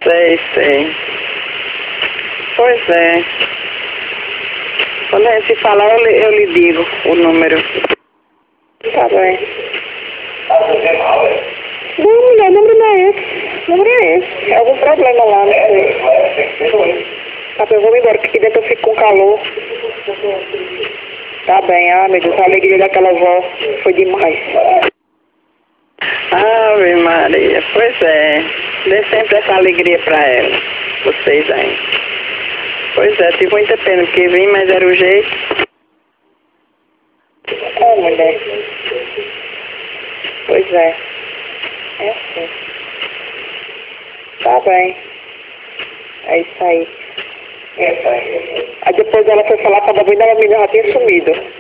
Sei, sei. Pois é. Quando a gente falar, eu lhe digo o número. Tá bem. Não, mulher, o número não é esse. O número é esse. É algum problema lá, não sei. Tá bem, eu vou embora, porque aqui dentro eu fico com calor. Tá bem, meu Deus, a alegria daquela avó foi demais. Ave Maria, pois é. Dê sempre essa alegria pra ela. Vocês aí. Pois é, tive muita pena porque vim, mas era o jeito. Mulher. Pois é. É assim. Tá bem. É isso aí. Aí depois ela foi falar com a babinha, a menina já tinha sumido.